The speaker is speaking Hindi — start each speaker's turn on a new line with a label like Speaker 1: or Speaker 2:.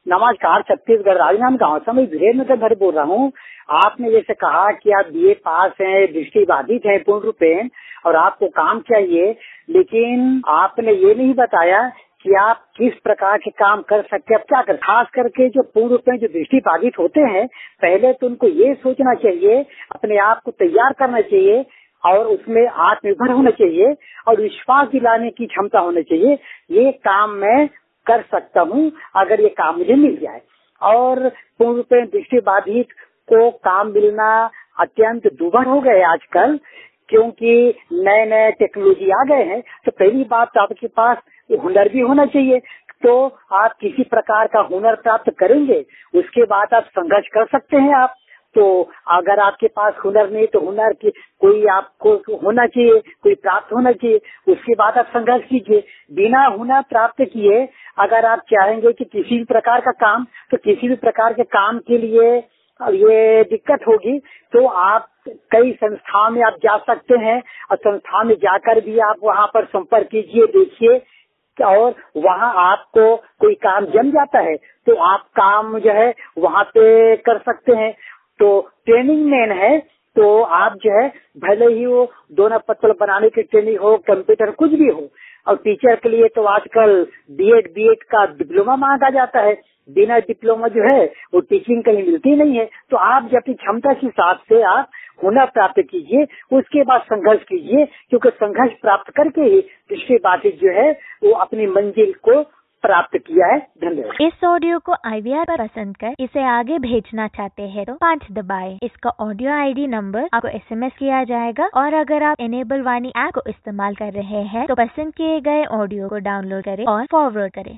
Speaker 1: नमस्कार, छत्तीसगढ़ राजनांद गांव से मैं वीरेंद्र नगर बोल रहा हूँ। आपने जैसे कहा कि आप बीए पास हैं, दृष्टिबाधित हैं पूर्ण रूपेण और आपको काम चाहिए, लेकिन आपने ये नहीं बताया कि आप किस प्रकार के काम कर सकते हैं। अब क्या कर, खास करके जो पूर्ण रूपेण जो दृष्टिबाधित होते हैं, पहले तो उनको ये सोचना चाहिए, अपने आप को तैयार करना चाहिए और उसमें आत्मनिर्भर होना चाहिए और विश्वास दिलाने की क्षमता होनी चाहिए। ये काम मैं कर सकता हूँ अगर ये काम मुझे मिल जाए। और पूर्ण रूपेण दृष्टिबाधित को काम मिलना अत्यंत दुर्लभ हो गए आजकल, क्योंकि नए नए टेक्नोलॉजी आ गए हैं। तो पहली बात तो आपके पास हुनर भी होना चाहिए। तो आप किसी प्रकार का हुनर प्राप्त करेंगे, उसके बाद आप संघर्ष कर सकते हैं। आप तो अगर आपके पास हुनर नहीं तो हुनर की कोई आपको होना चाहिए, कोई प्राप्त होना चाहिए, उसके बाद आप संघर्ष कीजिए। बिना हुनर प्राप्त किए अगर आप चाहेंगे कि किसी भी प्रकार का काम, तो किसी भी प्रकार के काम के लिए ये दिक्कत होगी। तो आप कई संस्थाओं में आप जा सकते हैं और संस्थान में जाकर भी आप वहाँ पर संपर्क कीजिए, देखिए, और वहाँ आपको कोई काम जम जाता है तो आप काम जो है वहाँ पे कर सकते हैं। तो ट्रेनिंग मेन है। तो आप जो है भले ही वो दोना पत्तल बनाने की ट्रेनिंग हो, कंप्यूटर कुछ भी हो, और टीचर के लिए तो आजकल बीएड का डिप्लोमा मांगा जाता है। बिना डिप्लोमा जो है वो टीचिंग कहीं मिलती नहीं है। तो आप जो अपनी क्षमता के हिसाब से आप हुनर प्राप्त कीजिए, उसके बाद संघर्ष कीजिए, क्योंकि संघर्ष प्राप्त करके ही दृष्टिबाधित जो है वो अपनी मंजिल को प्राप्त किया है। धन्यवाद।
Speaker 2: इस ऑडियो को IVR पर पसंद कर इसे आगे भेजना चाहते हैं तो 5 दबाएं। इसका ऑडियो ID नंबर आपको SMS किया जाएगा। और अगर आप इनेबल वाणी ऐप को इस्तेमाल कर रहे हैं तो पसंद किए गए ऑडियो को डाउनलोड करें और फॉरवर्ड करें।